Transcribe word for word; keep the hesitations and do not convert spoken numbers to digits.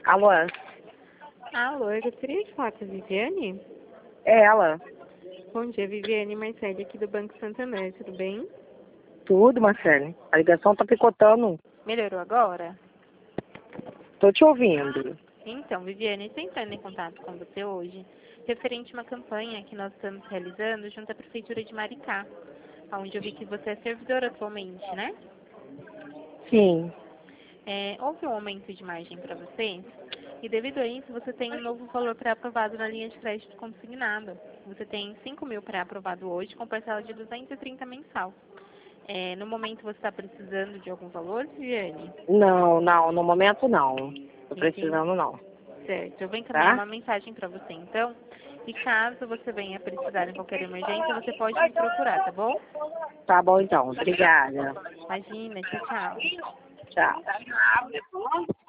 Alô? Alô, eu gostaria de falar com a Viviane? É ela. Bom dia, Viviane. Marcele aqui do Banco Santander, tudo bem? Tudo, Marcele. A ligação tá picotando. Melhorou agora? Tô te ouvindo. Então, Viviane, estou entrando em contato com você hoje, referente a uma campanha que nós estamos realizando junto à Prefeitura de Maricá, onde eu vi que você é servidora atualmente, né? Sim. É, houve um aumento de margem para você e, devido a isso, você tem um novo valor pré-aprovado na linha de crédito consignado. Você tem cinco mil pré-aprovado hoje, com parcela de duzentos e trinta mensal. É, no momento, você está precisando de algum valor, Viviane? Não, não. No momento, não. Tô Entendi. precisando, não. Certo. Eu vou encaminhar Tá? uma mensagem para você, então. E caso você venha precisar em qualquer emergência, você pode me procurar, tá bom? Tá bom, então. Obrigada. Imagina. Tchau, tchau. Tchau.